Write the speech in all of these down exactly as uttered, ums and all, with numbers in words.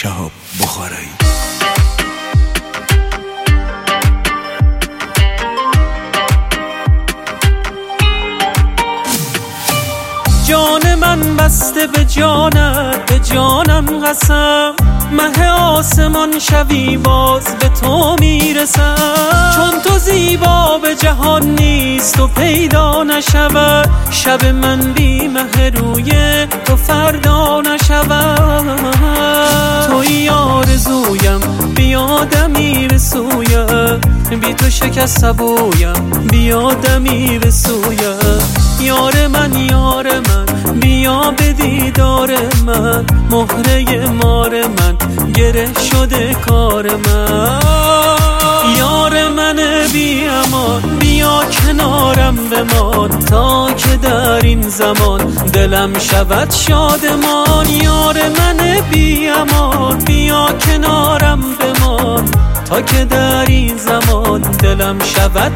شهاب بخارایی. جان من بسته به جانت، به جانم قسم، مه آسمان شبی باز به تو میرسم. چون تو زیبا به جهان نیست و پیدا نشود، شب من بی مه روی تو فردا نشود. توی آرزویم بیا دمیر سویم، بی تو شکست سبویم بیا دمیر سویم. یار من یار من بیا به دیدار من، مهره مار من گره شده کار من. یار من بی امان بیا کنارم بمان، تا که در این زمان دلم شود شادمان. یار من بی امان بیا کنارم بمان، تا که در این زمان دلم شود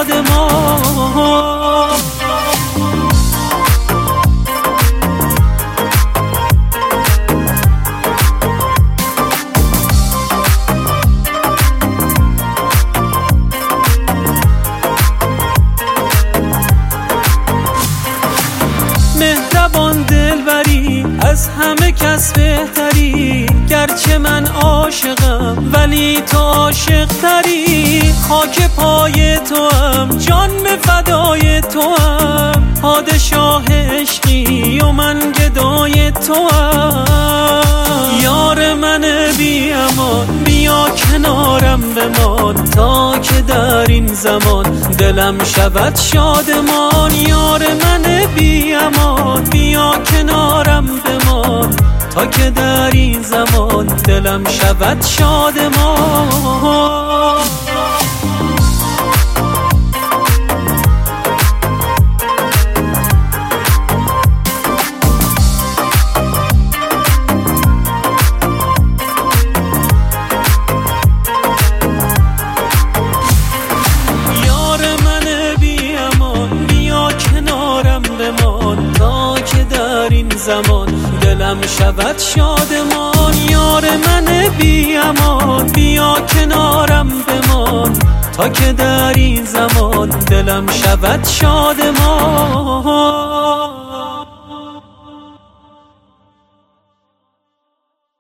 شادمان. مهربان دلبری از همه کس بهتری، گرچه من عاشقم ولی تو عاشق تری. خاک پای تو هم جان به فدای تو هم، پادشاه عشقی و من گدای تو هم. یار من بی امان بیا کنارم بمان، تا که در این زمان دلم شود شادمان. یار من بی امان بیا کنارم بمان، تا که در این زمان دلم شود شادمان. تا که در این زمان دلم شود شادمان. یار من بی امان بیا کنارم بمان، تا که در این زمان دلم شود شادمان.